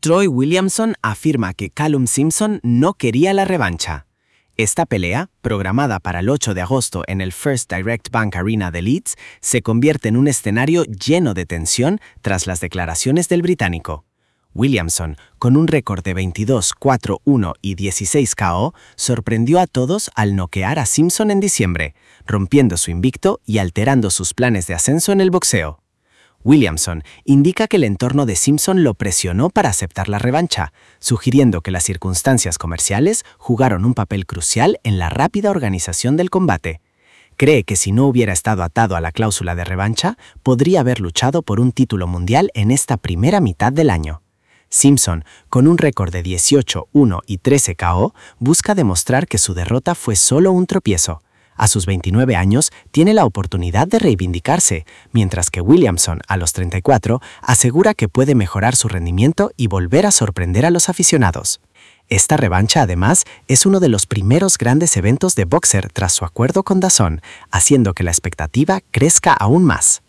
Troy Williamson afirma que Callum Simpson no quería la revancha. Esta pelea, programada para el 8 de agosto en el First Direct Bank Arena de Leeds, se convierte en un escenario lleno de tensión tras las declaraciones del británico. Williamson, con un récord de 22-4-1 y 16 KO, sorprendió a todos al noquear a Simpson en diciembre, rompiendo su invicto y alterando sus planes de ascenso en el boxeo. Williamson indica que el entorno de Simpson lo presionó para aceptar la revancha, sugiriendo que las circunstancias comerciales jugaron un papel crucial en la rápida organización del combate. Cree que si no hubiera estado atado a la cláusula de revancha, podría haber luchado por un título mundial en esta primera mitad del año. Simpson, con un récord de 18-1 y 13 KO, busca demostrar que su derrota fue solo un tropiezo. A sus 29 años, tiene la oportunidad de reivindicarse, mientras que Williamson, a los 34, asegura que puede mejorar su rendimiento y volver a sorprender a los aficionados. Esta revancha, además, es uno de los primeros grandes eventos de Boxer tras su acuerdo con DAZN, haciendo que la expectativa crezca aún más.